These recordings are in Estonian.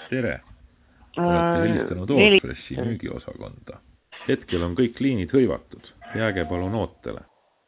Tere! Olete helistanud Allfreshi müügiosakonda. Hetkel on kõik liinid hõivatud. Jääge palun ootele.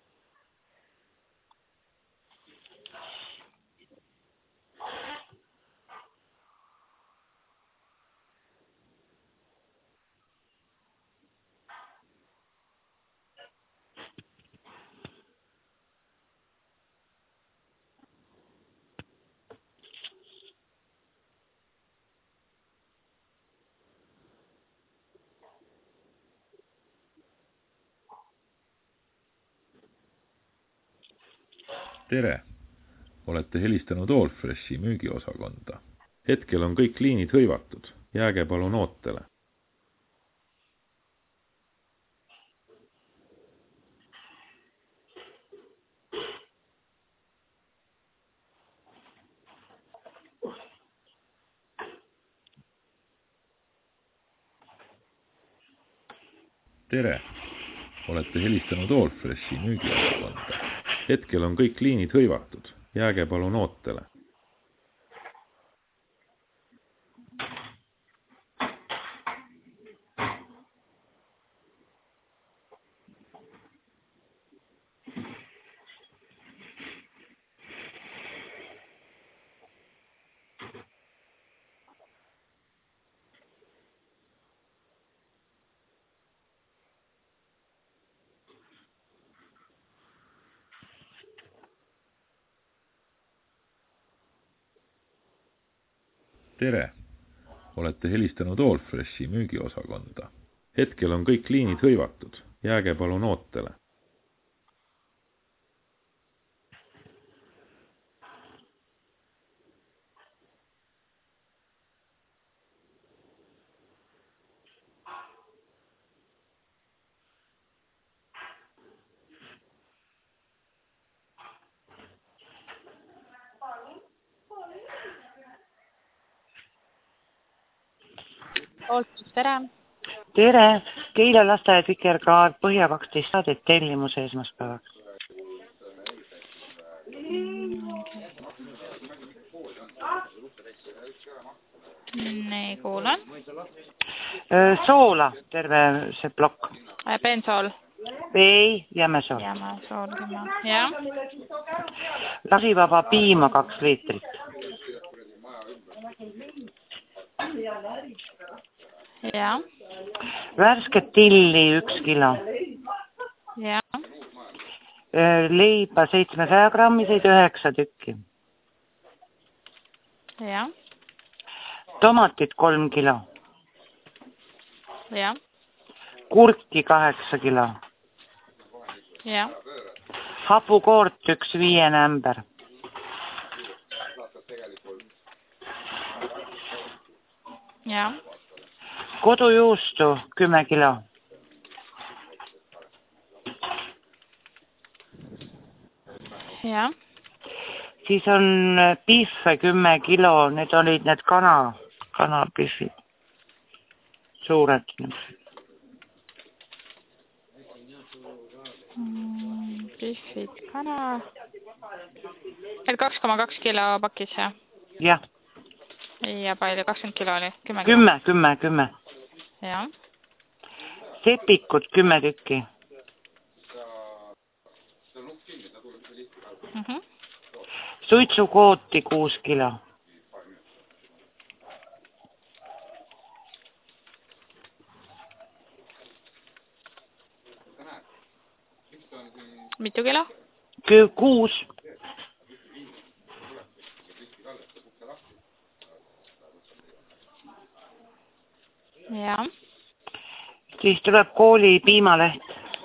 Tere! Olete helistanud Allfreshi müügiosakonda. Hetkel on kõik liinid hõivatud. Jääge palun ootele. Tere! Olete helistanud Allfreshi müügiosakonda. Hetkel on kõik liinid hõivatud. Jääge palun ootele. Tere! Olete helistanud Allfreshi müügiosakonda. Hetkel on kõik liinid hõivatud. Jääge palun ootele. Tere! Tere! Keila lasteaed Vikerkaar Põhja 12 saadet tellimuse esmaspäevaks. Nii, kuulen. Soola, terve see plokk. Bensool. Ei, jämesool. Jämesool, jah. Lasivaba piima 2 liitrit. Ja. Värsket tilli 1 kilo. Ja. Leiba 700 grammiseid 9 tükki. Ja. Tomatit 3 kilo. Ja. Kurki 8 kilo. Ja. Hapukoort 1 5 ämber. Ja. Kodujuustu 10 kilo. Ja. Siis on pihve 10 kilo, need olid need kanapihvid. Suured. Pihvid kana. 2,2 kilo pakis, jah? Jah. Ja palju? 20 kilo oli? 10. Ja. Sepikut 10 tükki. Suitsukooti 6 kilo. Mitu kilo? 6. Ja. Siis tuleb kooli piimaleht.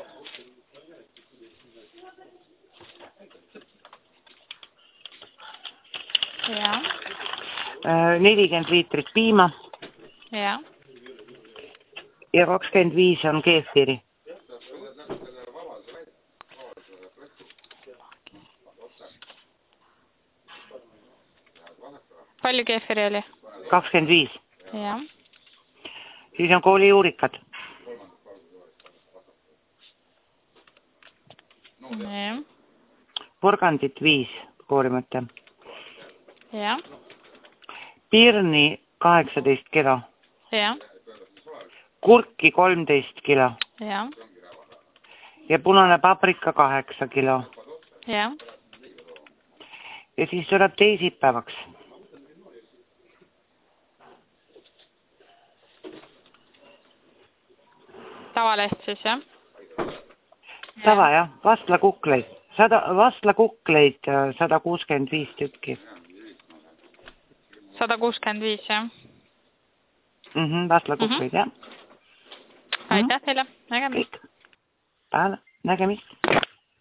Ja. 40 liitrit piima. Ja. Ja 25 on keefiri. Palju keefiri oli? 25. Ja. Siis on koolijuurikad. Ja. Porgandit 5 koorimata. Ja. Pirni 18 kilo. jah, Kurki 13 kilo. jah, Ja punane paprika 8 kilo. jah. Ja siis tuleb teisipäevaks. Tavaleht siis, jah? Tava, jah. Vastlakukleid. 165 tükki. 165, jah? Vastlakukleid, jah. Aitäh teile, nägemist. Kõik. Nägemist.